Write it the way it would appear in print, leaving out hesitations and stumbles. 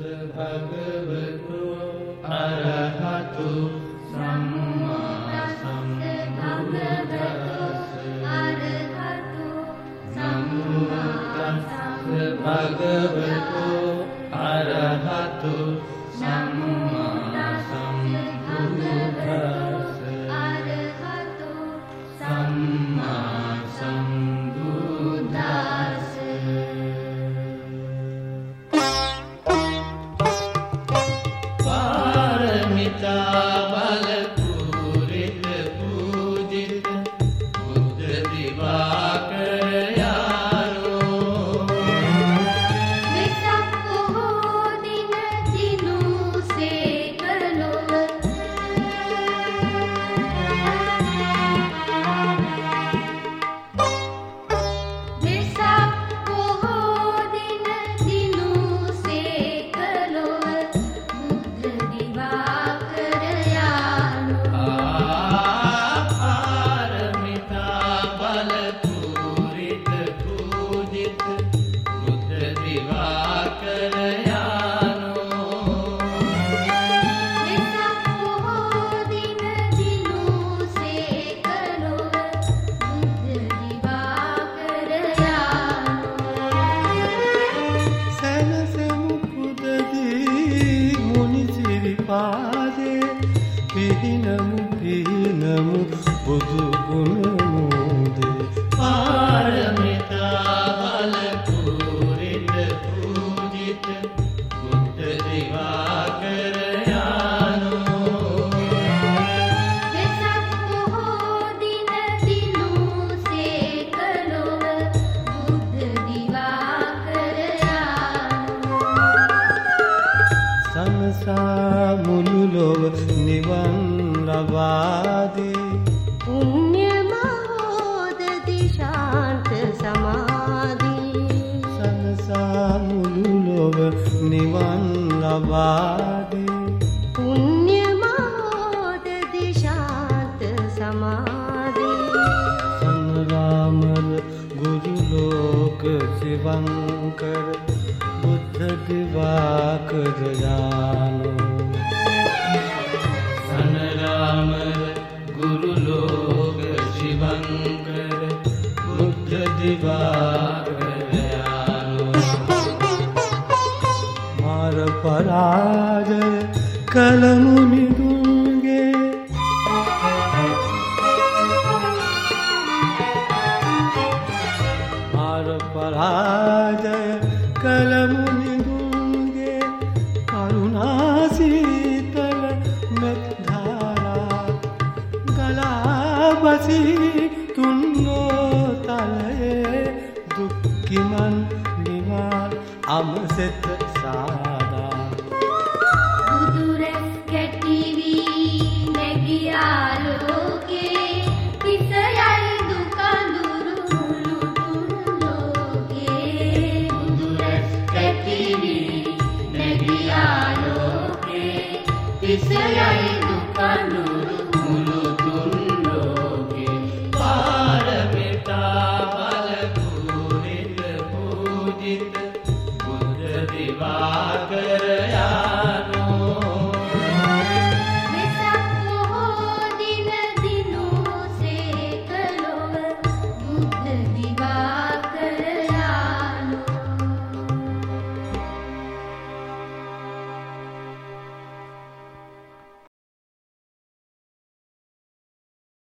භගවතු අරහතු සම්මා සම්බුද්දස්ස භගවතු අරහතු සම්මා සම්බුද්දස්ස සම්මා සම්බුද්දස්ස පාරමිතා බල පුරිත පූජිත බුද්ධ දිවාකර බුදු ගුණමුද පාරමිතා බල පුරිත පූජිත බුද්ධ දිවාකර යානෝ වෙසක් පොහෝ දින දිනුසේ කළොව බුද්ධ දිවාකර යානෝ සංසා මුළු ලොව නිවන් ලබාදී පුණ්‍ය මහෝදති ශාන්ත සමාධි සංසා මුළු ලොව නිවන් ලබාදී පුණ්‍ය මහෝදති ශාන්ත සමාධි සංරාමර ගුරු ලෝක සිවංකර බුද්ධ දිවාකර යානෝ සංරාමර ගුරු ලෝක ශිවංකර බුද්ධ දිවාකර යානෝ මාර පරාජය කළ මුනිදුන්ගේ මාර පරාජය කළ මුනිදුන්ගේ කරුණා සීතල මෙත් බසී තුන්නෝ තලයේ දුක්ඛිමන් නිවාල් අමසෙත සාදා බුදුරැස් කැටිවි නැගී ආලෝකේ පිසයයි දුකඳුරු මුළු තුන් ලෝකේ බුදුරැස් කැටිවි නැගී ආලෝකේ පිසයයි දුකඳුරු මුළු තුන් පාරමිතා බල පුරිත පූජිත බුද්ධ දිවා